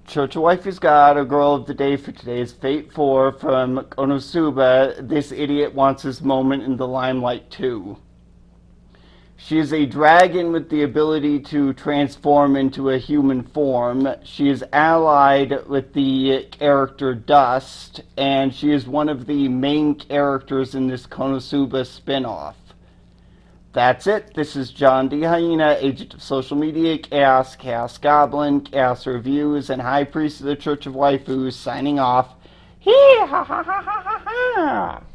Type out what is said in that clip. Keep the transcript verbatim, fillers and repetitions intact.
Church of Wife is God, our girl of the day for today is Fate four from Konosuba. This idiot wants his moment in the limelight too. She is a dragon with the ability to transform into a human form. She is allied with the character Dust, and she is one of the main characters in this Konosuba spin-off. That's it. This is John D. Hyena, agent of social media, Chaos, Chaos Goblin, Chaos Reviews, and High Priest of the Church of Waifus, signing off. Hee ha ha ha ha ha ha!